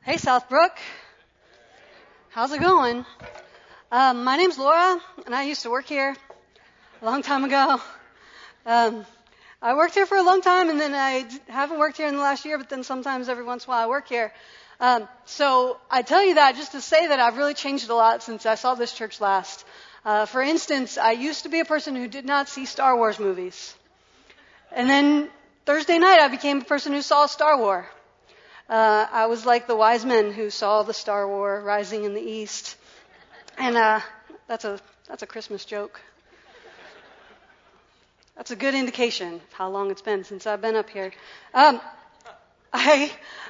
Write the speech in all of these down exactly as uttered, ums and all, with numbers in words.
Hey, Southbrook. How's it going? Um, my name's Laura, and I used to work here a long time ago. Um, I worked here for a long time, and then I haven't worked here in the last year, but then sometimes every once in a while I work here. Um, so I tell you that just to say that I've really changed a lot since I saw this church last. Uh, for instance, I used to be a person who did not see Star Wars movies. And then Thursday night I became a person who saw Star Wars. Uh, I was like the wise men who saw the Star War rising in the east. And uh, that's a that's a Christmas joke. That's a good indication of how long it's been since I've been up here. Um, I,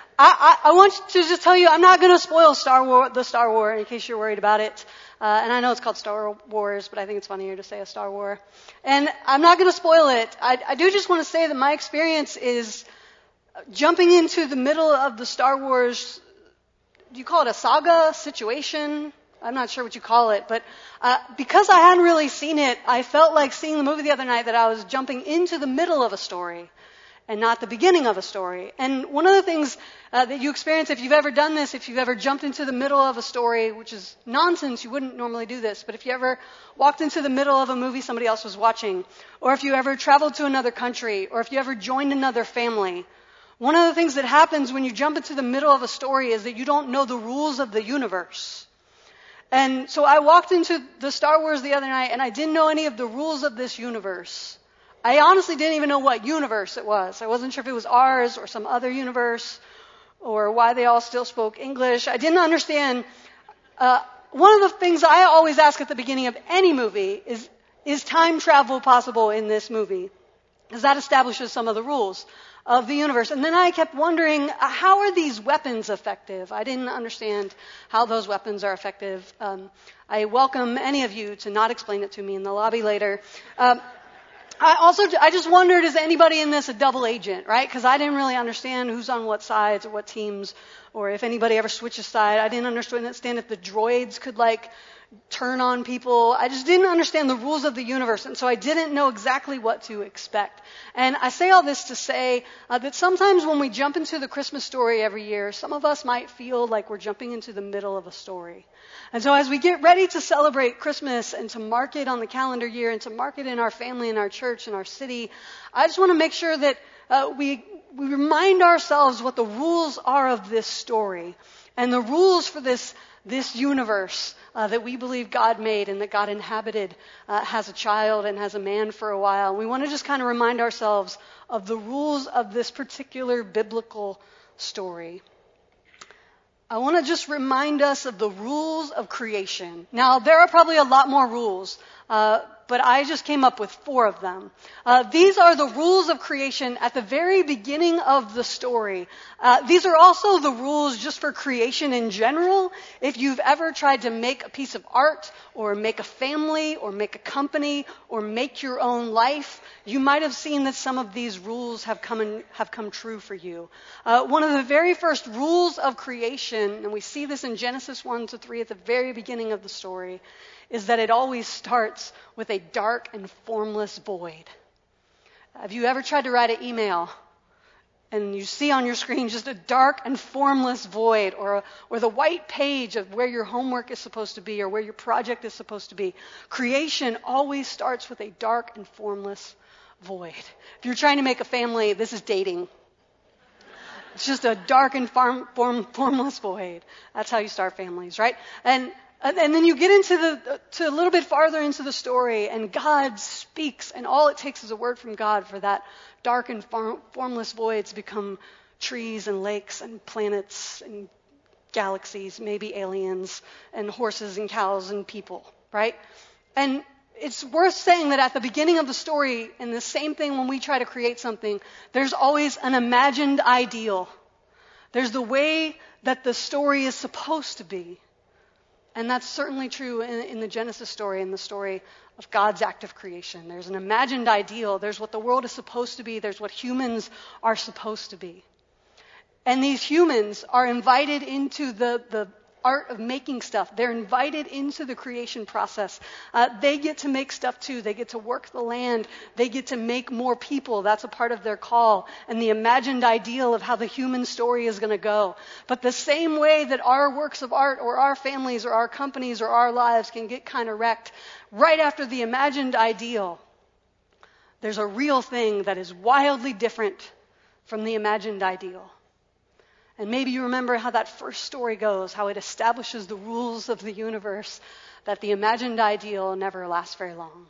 I I want to just tell you, I'm not going to spoil Star War, the Star War, in case you're worried about it. Uh, and I know it's called Star Wars, but I think it's funnier to say a Star War. And I'm not going to spoil it. I, I do just want to say that my experience is jumping into the middle of the Star Wars, do you call it a saga situation? I'm not sure what you call it, but uh, because I hadn't really seen it, I felt like seeing the movie the other night that I was jumping into the middle of a story and not the beginning of a story. And one of the things uh, that you experience if you've ever done this, if you've ever jumped into the middle of a story, which is nonsense, you wouldn't normally do this, but if you ever walked into the middle of a movie somebody else was watching, or if you ever traveled to another country, or if you ever joined another family, one of the things that happens when you jump into the middle of a story is that you don't know the rules of the universe. And so I walked into the Star Wars the other night and I didn't know any of the rules of this universe. I honestly didn't even know what universe it was. I wasn't sure if it was ours or some other universe or why they all still spoke English. I didn't understand. Uh, one of the things I always ask at the beginning of any movie is, is time travel possible in this movie? Because that establishes some of the rules of the universe. And then I kept wondering, uh, how are these weapons effective? I didn't understand how those weapons are effective. Um, I welcome any of you to not explain it to me in the lobby later. Um, I also, I just wondered, is anybody in this a double agent, right? Because I didn't really understand who's on what sides or what teams, or if anybody ever switches side. I didn't understand if the droids could, like, turn on people. I just didn't understand the rules of the universe, and so I didn't know exactly what to expect. And I say all this to say uh, that sometimes when we jump into the Christmas story every year, some of us might feel like we're jumping into the middle of a story. And so as we get ready to celebrate Christmas and to mark it on the calendar year and to mark it in our family, in our church, in our city, I just want to make sure that uh, we we remind ourselves what the rules are of this story and the rules for this this universe uh, that we believe God made and that God inhabited uh, as a child and as a man for a while. We want to just kind of remind ourselves of the rules of this particular biblical story. I want to just remind us of the rules of creation. Now, there are probably a lot more rules, uh, but I just came up with four of them. Uh, these are the rules of creation at the very beginning of the story. Uh, these are also the rules just for creation in general. If you've ever tried to make a piece of art or make a family or make a company or make your own life, you might have seen that some of these rules have come in, have come true for you. Uh, one of the very first rules of creation, and we see this in Genesis one to three at the very beginning of the story, is that it always starts with a dark and formless void. Have you ever tried to write an email and you see on your screen just a dark and formless void, or, a, or the white page of where your homework is supposed to be or where your project is supposed to be? Creation always starts with a dark and formless void. If you're trying to make a family, this is dating. It's just a dark and form, form, formless void. That's how you start families, right? And And then you get into the to a little bit farther into the story, and God speaks, and all it takes is a word from God for that dark and form, formless void to become trees and lakes and planets and galaxies, maybe aliens, and horses and cows and people, right? And it's worth saying that at the beginning of the story, and the same thing when we try to create something, there's always an imagined ideal. There's the way that the story is supposed to be. And that's certainly true in, in the Genesis story, in the story of God's act of creation. There's an imagined ideal. There's what the world is supposed to be. There's what humans are supposed to be. And these humans are invited into the, the art of making stuff. They're invited into the creation process. Uh, they get to make stuff too. They get to work the land. They get to make more people. That's a part of their call and the imagined ideal of how the human story is going to go. But the same way that our works of art or our families or our companies or our lives can get kind of wrecked, right after the imagined ideal, there's a real thing that is wildly different from the imagined ideal. And maybe you remember how that first story goes, how it establishes the rules of the universe, that the imagined ideal never lasts very long.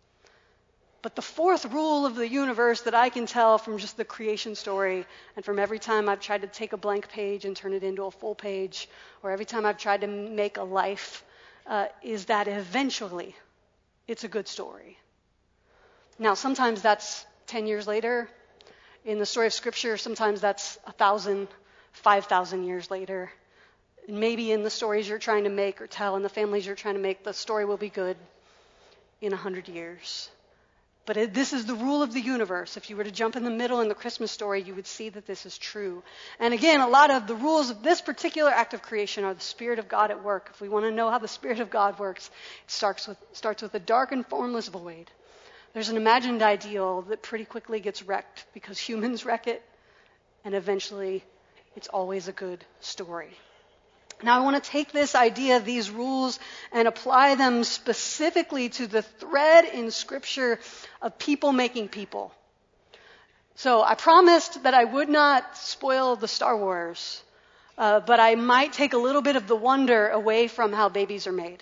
But the fourth rule of the universe that I can tell from just the creation story and from every time I've tried to take a blank page and turn it into a full page, or every time I've tried to make a life, uh, is that eventually it's a good story. Now, sometimes that's ten years later. In the story of Scripture, sometimes that's a thousand five thousand years later. And maybe in the stories you're trying to make or tell and the families you're trying to make, the story will be good in a hundred years. But it, this is the rule of the universe. If you were to jump in the middle in the Christmas story, you would see that this is true. And again, a lot of the rules of this particular act of creation are the Spirit of God at work. If we want to know how the Spirit of God works, it starts with, starts with a dark and formless void. There's an imagined ideal that pretty quickly gets wrecked because humans wreck it, and eventually it's always a good story. Now I want to take this idea, these rules, and apply them specifically to the thread in Scripture of people making people. So I promised that I would not spoil the Star Wars, uh, but I might take a little bit of the wonder away from how babies are made.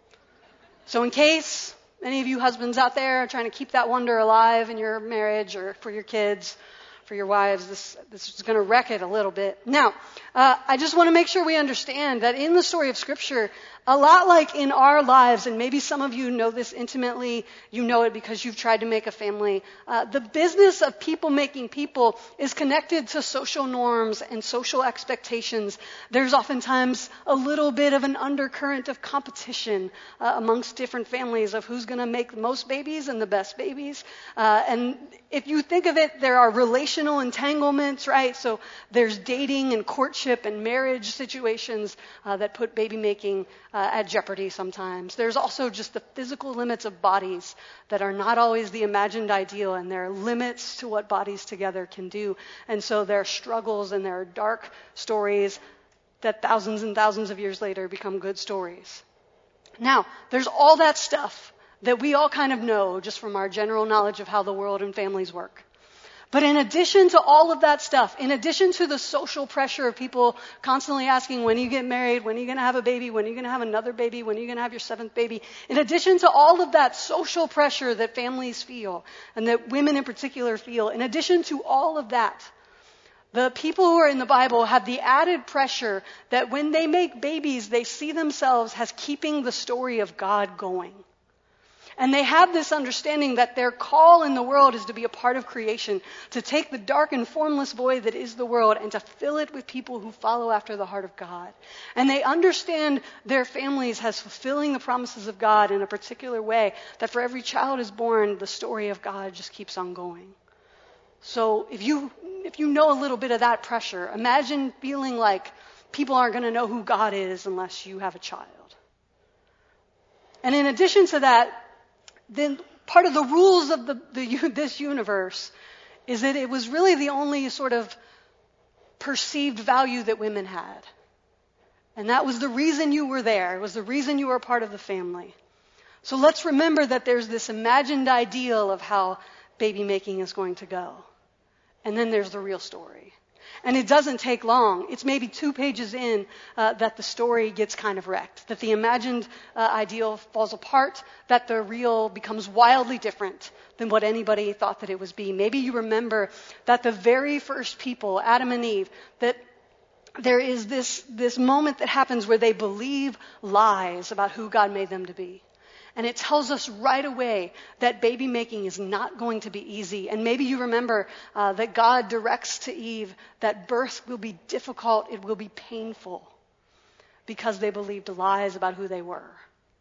So in case any of you husbands out there are trying to keep that wonder alive in your marriage or for your kids, for your wives, this, this is going to wreck it a little bit. Now, uh, I just want to make sure we understand that in the story of Scripture, a lot like in our lives, and maybe some of you know this intimately, you know it because you've tried to make a family, uh, the business of people making people is connected to social norms and social expectations. There's oftentimes a little bit of an undercurrent of competition uh, amongst different families of who's going to make the most babies and the best babies. Uh, and if you think of it, there are relational entanglements, right? So there's dating and courtship and marriage situations uh, that put baby making uh, at jeopardy sometimes. There's also just the physical limits of bodies that are not always the imagined ideal, and there are limits to what bodies together can do. And so there are struggles and there are dark stories that thousands and thousands of years later become good stories. Now, there's all that stuff that we all kind of know just from our general knowledge of how the world and families work. But in addition to all of that stuff, in addition to the social pressure of people constantly asking, when are you get married? When are you going to have a baby? When are you going to have another baby? When are you going to have your seventh baby? In addition to all of that social pressure that families feel and that women in particular feel, in addition to all of that, the people who are in the Bible have the added pressure that when they make babies, they see themselves as keeping the story of God going. And they have this understanding that their call in the world is to be a part of creation, to take the dark and formless void that is the world and to fill it with people who follow after the heart of God. And they understand their families as fulfilling the promises of God in a particular way, that for every child is born, the story of God just keeps on going. So if you if you know a little bit of that pressure, imagine feeling like people aren't going to know who God is unless you have a child. And in addition to that, then part of the rules of the, the this universe is that it was really the only sort of perceived value that women had. And that was the reason you were there. It was the reason you were a part of the family. So let's remember that there's this imagined ideal of how baby making is going to go. And then there's the real story. And it doesn't take long. It's maybe two pages in uh, that the story gets kind of wrecked, that the imagined uh, ideal falls apart, that the real becomes wildly different than what anybody thought that it was be. Maybe you remember that the very first people, Adam and Eve, that there is this, this moment that happens where they believe lies about who God made them to be. And it tells us right away that baby making is not going to be easy. And maybe you remember uh, that God directs to Eve that birth will be difficult, it will be painful, because they believed lies about who they were.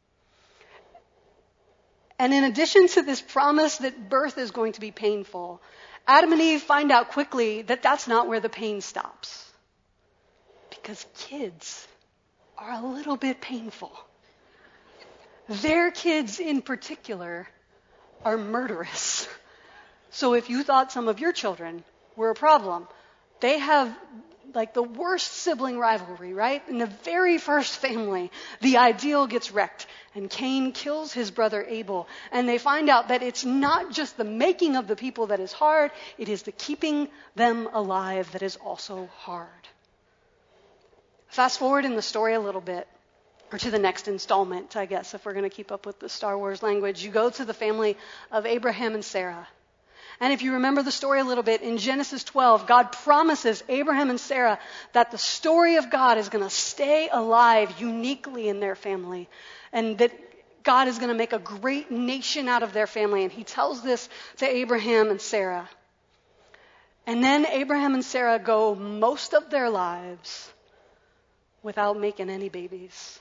And in addition to this promise that birth is going to be painful, Adam and Eve find out quickly that that's not where the pain stops. Because kids are a little bit painful. Their kids in particular are murderous. So if you thought some of your children were a problem, they have like the worst sibling rivalry, right? In the very first family, the ideal gets wrecked, and Cain kills his brother Abel, and they find out that it's not just the making of the people that is hard, it is the keeping them alive that is also hard. Fast forward in the story a little bit, or to the next installment, I guess, if we're going to keep up with the Star Wars language. You go to the family of Abraham and Sarah. And if you remember the story a little bit, in Genesis twelve, God promises Abraham and Sarah that the story of God is going to stay alive uniquely in their family, and that God is going to make a great nation out of their family. And he tells this to Abraham and Sarah. And then Abraham and Sarah go most of their lives without making any babies.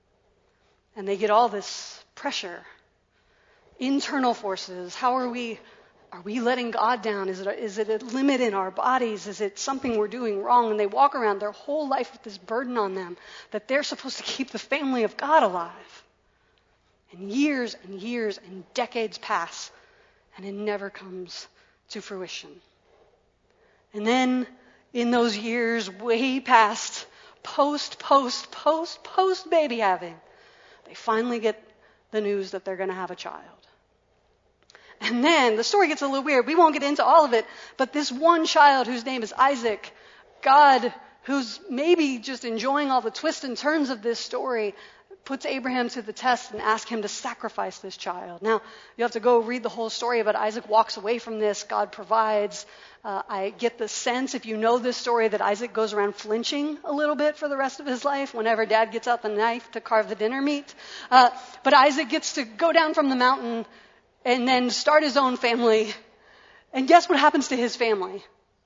And they get all this pressure, internal forces. How are we... Are we letting God down? Is it, a, is it a limit in our bodies? Is it something we're doing wrong? And they walk around their whole life with this burden on them that they're supposed to keep the family of God alive. And years and years and decades pass, and it never comes to fruition. And then in those years, way past, post, post, post, post baby having, they finally get the news that they're going to have a child. And then the story gets a little weird. We won't get into all of it, but this one child whose name is Isaac, God, who's maybe just enjoying all the twists and turns of this story, puts Abraham to the test and asks him to sacrifice this child. Now, you have to go read the whole story, but Isaac walks away from this. God provides. Uh, I get the sense, if you know this story, that Isaac goes around flinching a little bit for the rest of his life whenever Dad gets out the knife to carve the dinner meat. Uh, but Isaac gets to go down from the mountain and then start his own family. And guess what happens to his family?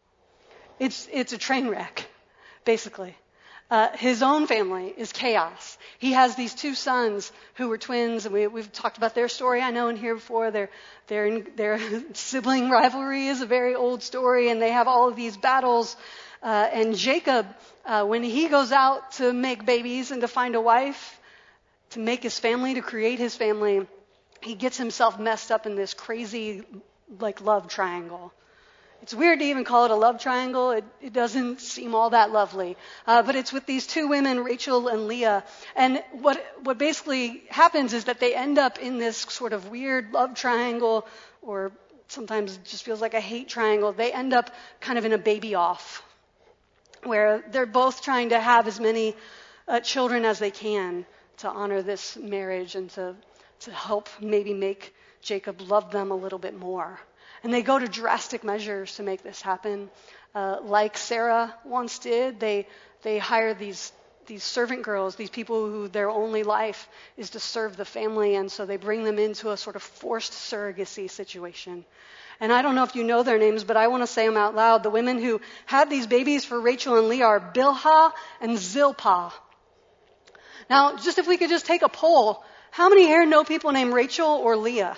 It's it's a train wreck, basically. Uh, his own family is chaos. He has these two sons who were twins, and we, we've talked about their story, I know, in here before. Their, their, their sibling rivalry is a very old story, and they have all of these battles. Uh, and Jacob, uh, when he goes out to make babies and to find a wife, to make his family, to create his family, he gets himself messed up in this crazy, like, love triangle. It's weird to even call it a love triangle. It, it doesn't seem all that lovely. Uh, but it's with these two women, Rachel and Leah. And what what basically happens is that they end up in this sort of weird love triangle, or sometimes it just feels like a hate triangle. They end up kind of in a baby off, where they're both trying to have as many uh, children as they can to honor this marriage and to to help maybe make Jacob love them a little bit more. And they go to drastic measures to make this happen. Uh, like Sarah once did, they they hire these these servant girls, these people who their only life is to serve the family, and so they bring them into a sort of forced surrogacy situation. And I don't know if you know their names, but I want to say them out loud. The women who had these babies for Rachel and Leah are Bilhah and Zilpah. Now, just if we could just take a poll, how many here know people named Rachel or Leah?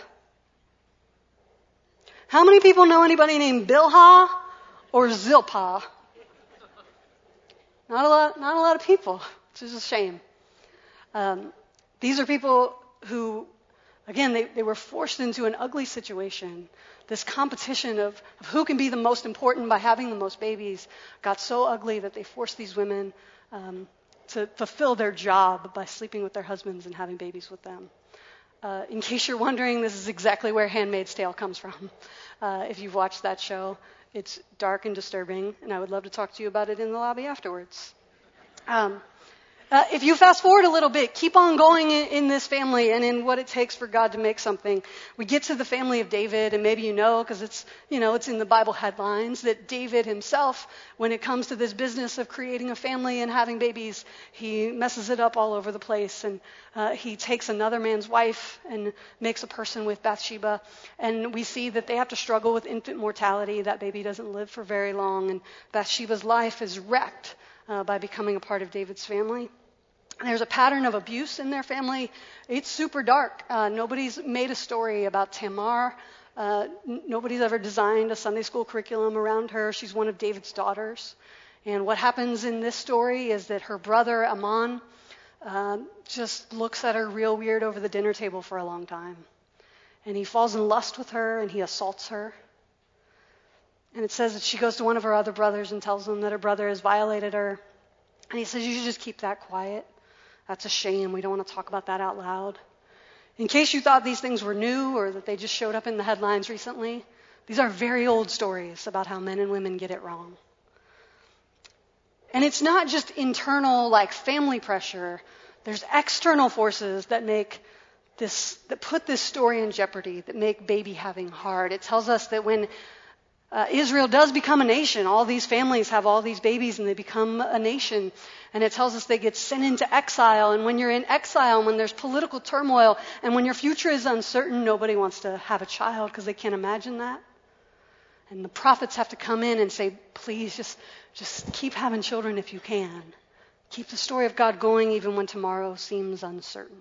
How many people know anybody named Bilhah or Zilpah? Not a lot, not a lot of people, which is a shame. Um, these are people who, again, they, they were forced into an ugly situation. This competition of, of who can be the most important by having the most babies got so ugly that they forced these women um, to fulfill their job by sleeping with their husbands and having babies with them. Uh, in case you're wondering, this is exactly where Handmaid's Tale comes from. Uh, if you've watched that show, it's dark and disturbing, and I would love to talk to you about it in the lobby afterwards. Um, uh, if you fast forward a little bit, keep on going in, in this family and in what it takes for God to make something. We get to the family of David, and maybe you know, because it's, you know, it's in the Bible headlines, that David himself, when it comes to this business of creating a family and having babies, he messes it up all over the place. And uh, he takes another man's wife and makes a person with Bathsheba. And we see that they have to struggle with infant mortality. That baby doesn't live for very long. And Bathsheba's life is wrecked uh, by becoming a part of David's family. There's a pattern of abuse in their family. It's super dark. Uh, nobody's made a story about Tamar. Uh, n- nobody's ever designed a Sunday school curriculum around her. She's one of David's daughters. And what happens in this story is that her brother, Ammon, um, just looks at her real weird over the dinner table for a long time. And he falls in lust with her, and he assaults her. And it says that she goes to one of her other brothers and tells him that her brother has violated her. And he says, you should just keep that quiet. That's a shame. We don't want to talk about that out loud. In case you thought these things were new or that they just showed up in the headlines recently, these are very old stories about how men and women get it wrong. And it's not just internal, like family pressure. There's external forces that make this, that put this story in jeopardy, that make baby having hard. It tells us that when uh, Israel does become a nation, all these families have all these babies and they become a nation. And it tells us they get sent into exile. And when you're in exile, and when there's political turmoil, and when your future is uncertain, nobody wants to have a child because they can't imagine that. And the prophets have to come in and say, please, just, just keep having children if you can. Keep the story of God going even when tomorrow seems uncertain.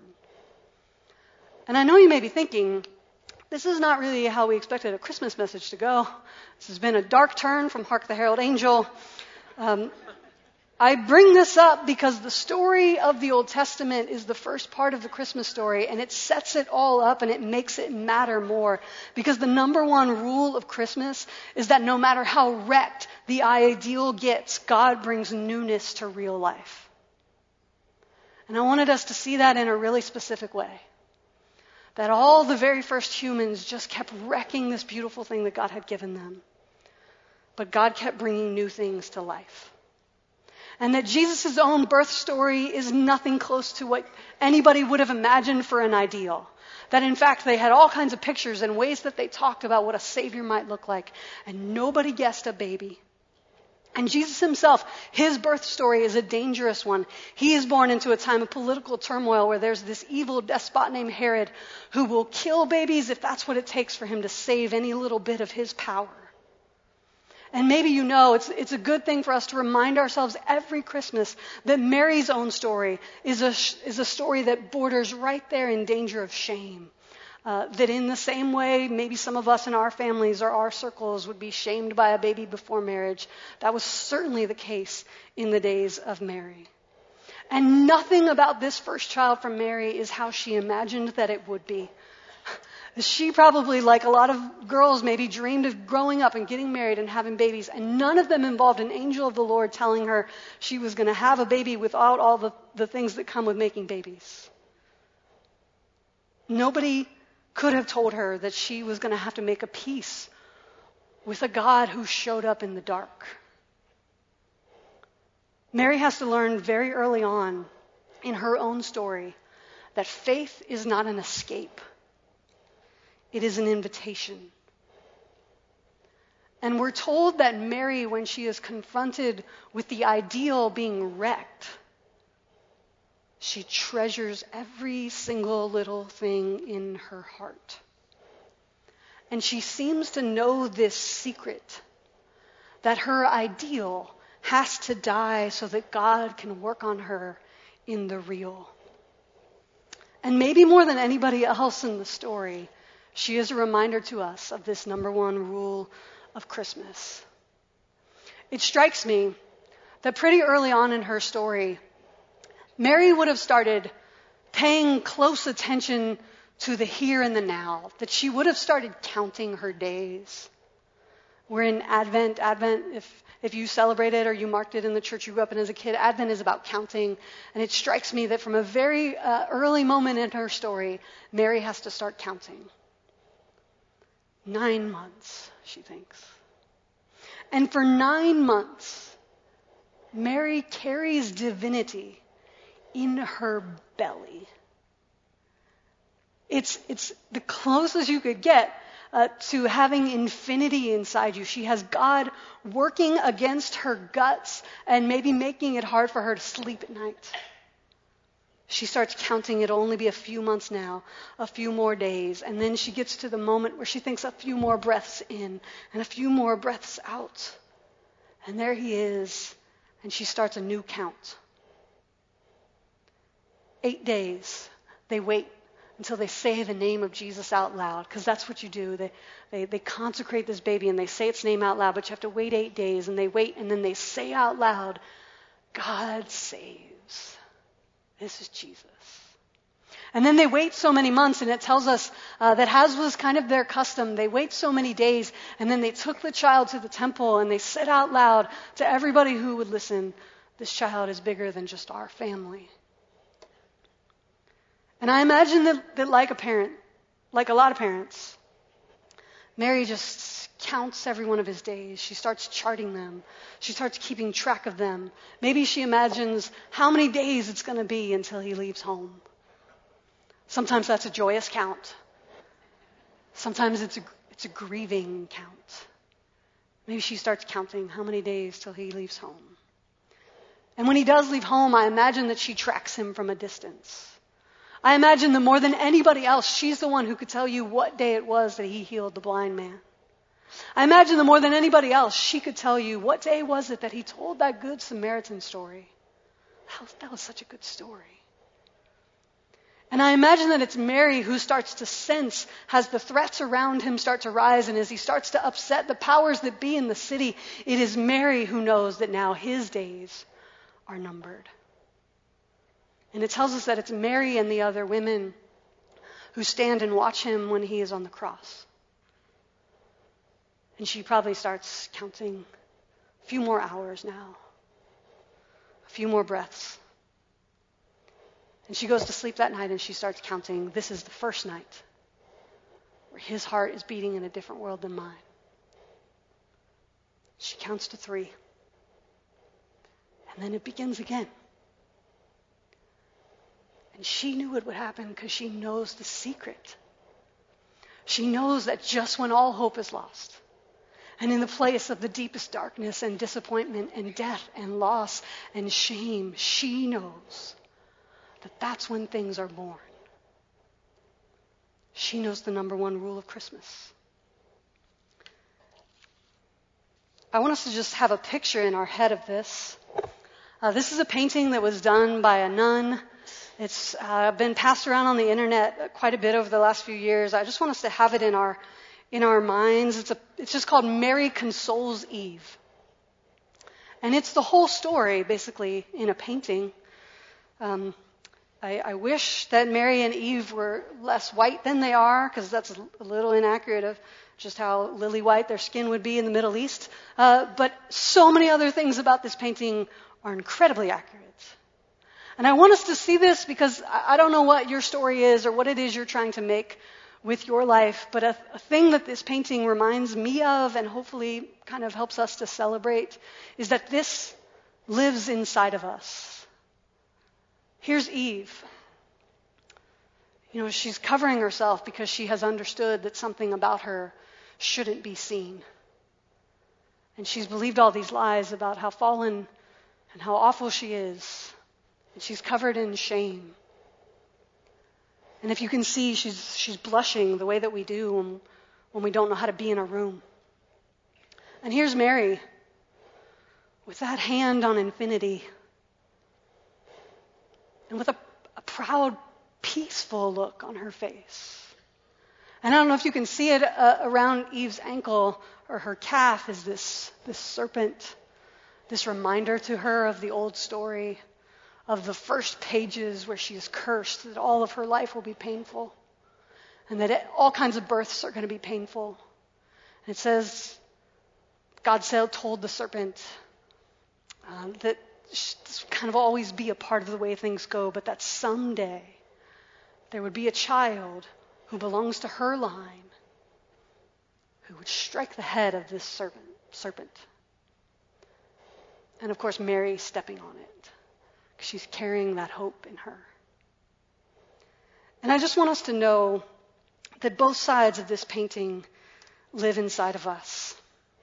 And I know you may be thinking, this is not really how we expected a Christmas message to go. This has been a dark turn from Hark the Herald Angel. Um, I bring this up because the story of the Old Testament is the first part of the Christmas story, and it sets it all up and it makes it matter more. Because the number one rule of Christmas is that no matter how wrecked the ideal gets, God brings newness to real life. And I wanted us to see that in a really specific way. That all the very first humans just kept wrecking this beautiful thing that God had given them. But God kept bringing new things to life. And that Jesus' own birth story is nothing close to what anybody would have imagined for an ideal. That in fact they had all kinds of pictures and ways that they talked about what a Savior might look like. And nobody guessed a baby. And Jesus himself, his birth story is a dangerous one. He is born into a time of political turmoil where there's this evil despot named Herod who will kill babies if that's what it takes for him to save any little bit of his power. And maybe you know, it's, it's a good thing for us to remind ourselves every Christmas that Mary's own story is a, is a story that borders right there in danger of shame. Uh, that in the same way, maybe some of us in our families or our circles would be shamed by a baby before marriage. That was certainly the case in the days of Mary. And nothing about this first child from Mary is how she imagined that it would be. She probably, like a lot of girls, maybe dreamed of growing up and getting married and having babies. And none of them involved an angel of the Lord telling her she was going to have a baby without all the, the things that come with making babies. Nobody could have told her that she was going to have to make a peace with a God who showed up in the dark. Mary has to learn very early on in her own story that faith is not an escape. It is an invitation. And we're told that Mary, when she is confronted with the ideal being wrecked, she treasures every single little thing in her heart. And she seems to know this secret, that her ideal has to die so that God can work on her in the real. And maybe more than anybody else in the story, she is a reminder to us of this number one rule of Christmas. It strikes me that pretty early on in her story, Mary would have started paying close attention to the here and the now, that she would have started counting her days. We're in Advent. Advent, if, if you celebrate it or you marked it in the church you grew up in as a kid, Advent is about counting. And it strikes me that from a very uh, early moment in her story, Mary has to start counting. Nine months, she thinks. And for nine months, Mary carries divinity in her belly. It's, it's the closest you could get uh, to having infinity inside you. She has God working against her guts and maybe making it hard for her to sleep at night. She starts counting. It'll only be a few months now, a few more days. And then she gets to the moment where she thinks a few more breaths in and a few more breaths out. And there he is. And she starts a new count. Eight days. They wait until they say the name of Jesus out loud, because that's what you do. They, they, they consecrate this baby and they say its name out loud, but you have to wait eight days. And they wait and then they say out loud, God saves. This is Jesus. And then they wait so many months, and it tells us uh, that as was kind of their custom, they wait so many days, and then they took the child to the temple, and they said out loud to everybody who would listen, this child is bigger than just our family. And I imagine that, that like a parent, like a lot of parents, Mary just counts every one of his days. She starts charting them. She starts keeping track of them. Maybe she imagines how many days it's going to be until he leaves home. Sometimes that's a joyous count. Sometimes it's a, it's a grieving count. Maybe she starts counting how many days till he leaves home. And when he does leave home, I imagine that she tracks him from a distance. I imagine that more than anybody else, she's the one who could tell you what day it was that he healed the blind man. I imagine that more than anybody else, she could tell you what day was it that he told that good Samaritan story. That was, that was such a good story. And I imagine that it's Mary who starts to sense as the threats around him start to rise and as he starts to upset the powers that be in the city. It is Mary who knows that now his days are numbered. And it tells us that it's Mary and the other women who stand and watch him when he is on the cross. And she probably starts counting a few more hours now, a few more breaths. And she goes to sleep that night and she starts counting, this is the first night where his heart is beating in a different world than mine. She counts to three. And then it begins again. And she knew it would happen because she knows the secret. She knows that just when all hope is lost, and in the place of the deepest darkness and disappointment and death and loss and shame, she knows that that's when things are born. She knows the number one rule of Christmas. I want us to just have a picture in our head of this. Uh, this is a painting that was done by a nun. It's uh, been passed around on the internet quite a bit over the last few years. I just want us to have it in our in our minds. It's a it's just called Mary Consoles Eve. And it's the whole story, basically, in a painting. Um, I, I wish that Mary and Eve were less white than they are, because that's a little inaccurate of just how lily white their skin would be in the Middle East. Uh, but so many other things about this painting are incredibly accurate. And I want us to see this because I don't know what your story is or what it is you're trying to make with your life, but a, a thing that this painting reminds me of and hopefully kind of helps us to celebrate is that this lives inside of us. Here's Eve. You know, she's covering herself because she has understood that something about her shouldn't be seen. And she's believed all these lies about how fallen and how awful she is. And she's covered in shame. And if you can see, she's she's blushing the way that we do when, when we don't know how to be in a room. And here's Mary with that hand on infinity and with a, a proud, peaceful look on her face. And I don't know if you can see it uh, around Eve's ankle or her calf is this, this serpent, this reminder to her of the old story of the first pages where she is cursed, that all of her life will be painful, and that it, all kinds of births are going to be painful. And it says, God said, told the serpent um, that this would kind of always be a part of the way things go, but that someday there would be a child who belongs to her line who would strike the head of this serpent. serpent. And of course, Mary stepping on it. She's carrying that hope in her. And I just want us to know that both sides of this painting live inside of us.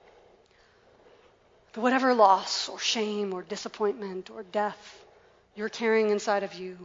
That whatever loss or shame or disappointment or death you're carrying inside of you,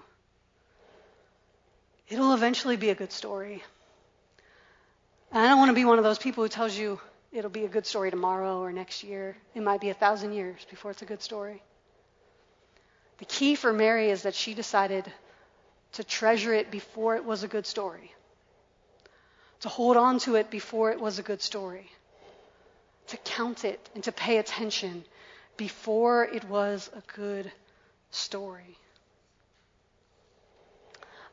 it'll eventually be a good story. And I don't want to be one of those people who tells you it'll be a good story tomorrow or next year. It might be a thousand years before it's a good story. The key for Mary is that she decided to treasure it before it was a good story, to hold on to it before it was a good story, to count it and to pay attention before it was a good story.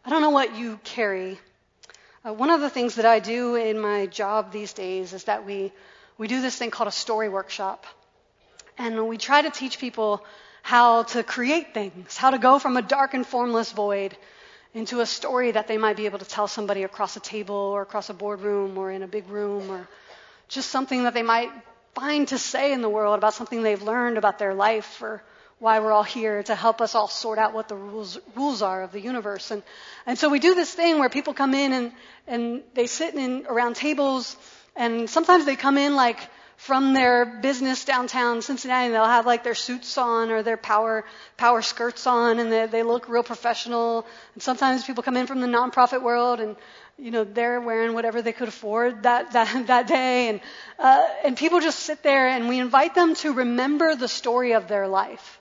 I don't know what you carry. Uh, one of the things that I do in my job these days is that we, we do this thing called a story workshop. And we try to teach people how to create things, how to go from a dark and formless void into a story that they might be able to tell somebody across a table or across a boardroom or in a big room, or just something that they might find to say in the world about something they've learned about their life, or why we're all here, to help us all sort out what the rules rules are of the universe. And and so we do this thing where people come in and, and they sit in around tables, and sometimes they come in like from their business downtown Cincinnati, and they'll have like their suits on or their power power skirts on, and they, they look real professional. And sometimes people come in from the nonprofit world, and you know they're wearing whatever they could afford that that that day, and uh, and people just sit there, and we invite them to remember the story of their life.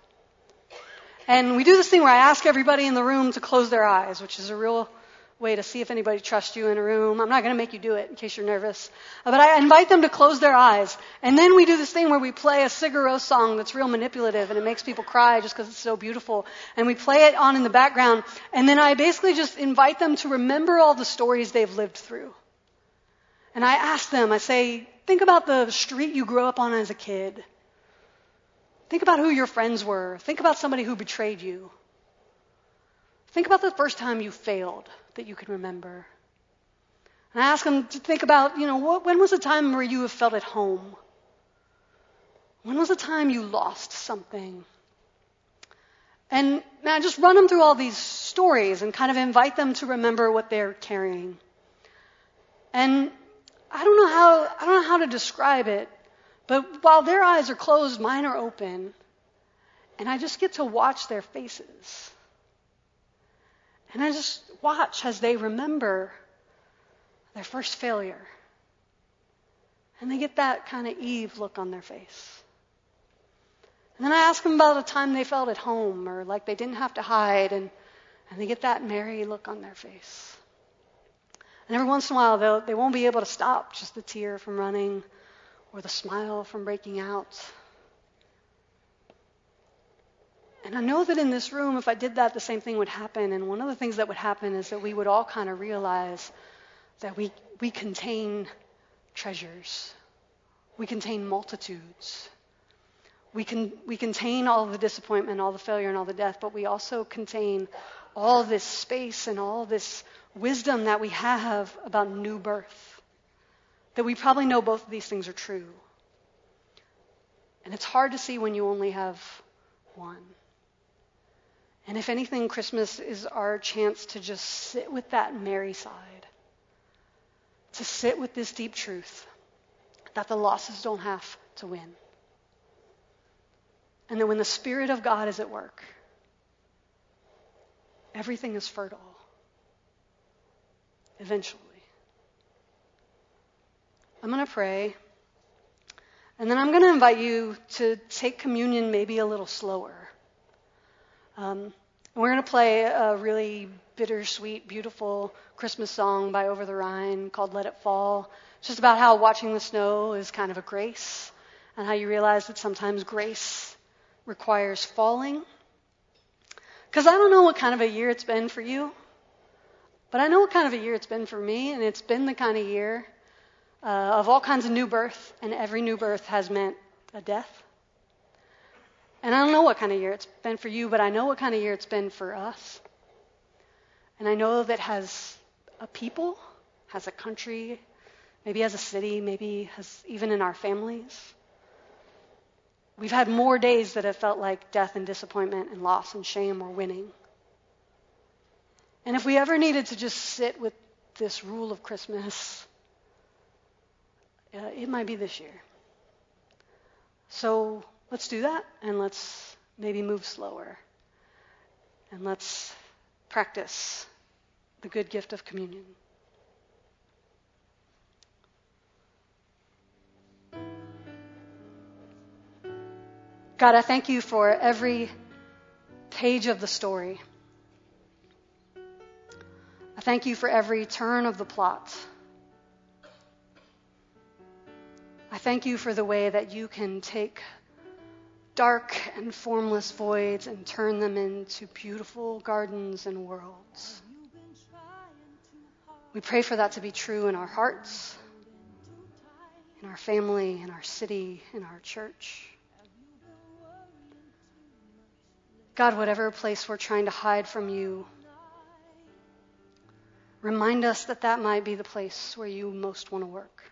And we do this thing where I ask everybody in the room to close their eyes, which is a real way to see if anybody trusts you in a room. I'm not going to make you do it in case you're nervous. Uh, but I invite them to close their eyes. And then we do this thing where we play a Sigur Rós song that's real manipulative, and it makes people cry just because it's so beautiful. And we play it on in the background. And then I basically just invite them to remember all the stories they've lived through. And I ask them, I say, think about the street you grew up on as a kid. Think about who your friends were. Think about somebody who betrayed you. Think about the first time you failed that you can remember. And I ask them to think about, you know, what, when was the time where you have felt at home? When was the time you lost something? And I just run them through all these stories and kind of invite them to remember what they're carrying. And I don't know how, I don't know how to describe it, but while their eyes are closed, mine are open. And I just get to watch their faces. And I just watch as they remember their first failure. And they get that kind of Eve look on their face. And then I ask them about a time they felt at home, or like they didn't have to hide, and, and they get that Mary look on their face. And every once in a while, they'll, they won't be able to stop just the tear from running or the smile from breaking out. And I know that in this room, if I did that, the same thing would happen. And one of the things that would happen is that we would all kind of realize that we, we contain treasures. We contain multitudes. We can we contain all the disappointment, all the failure, and all the death, but we also contain all this space and all this wisdom that we have about new birth. That we probably know both of these things are true. And it's hard to see when you only have one. And if anything, Christmas is our chance to just sit with that Mary side. To sit with this deep truth that the losses don't have to win. And that when the Spirit of God is at work, everything is fertile. Eventually. I'm going to pray. And then I'm going to invite you to take communion maybe a little slower. Um, we're going to play a really bittersweet, beautiful Christmas song by Over the Rhine called Let It Fall. It's just about how watching the snow is kind of a grace, and how you realize that sometimes grace requires falling. Because I don't know what kind of a year it's been for you, but I know what kind of a year it's been for me, and it's been the kind of year uh, of all kinds of new birth, and every new birth has meant a death. And I don't know what kind of year it's been for you, but I know what kind of year it's been for us. And I know that has a people, has a country, maybe has a city, maybe has even in our families. We've had more days that have felt like death and disappointment and loss and shame or winning. And if we ever needed to just sit with this rule of Christmas, uh, it might be this year. So let's do that, and let's maybe move slower. And let's practice the good gift of communion. God, I thank you for every page of the story. I thank you for every turn of the plot. I thank you for the way that you can take dark and formless voids and turn them into beautiful gardens and worlds. We pray for that to be true in our hearts, in our family, in our city, in our church. God, whatever place we're trying to hide from you, remind us that that might be the place where you most want to work.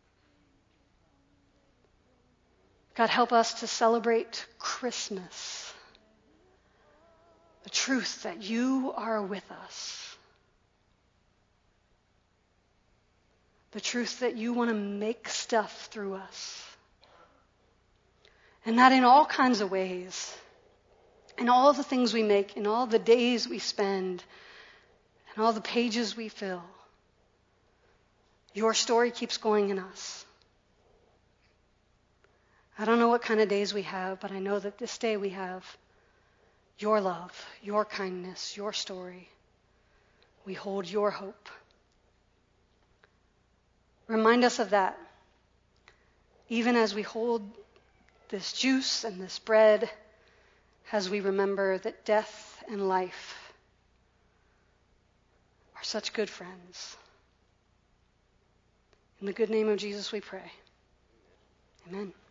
God, help us to celebrate Christmas, the truth that you are with us. The truth that you want to make stuff through us. And that in all kinds of ways, in all the things we make, in all the days we spend, and all the pages we fill, your story keeps going in us. I don't know what kind of days we have, but I know that this day we have your love, your kindness, your story. We hold your hope. Remind us of that, even as we hold this juice and this bread, as we remember that death and life are such good friends. In the good name of Jesus we pray. Amen.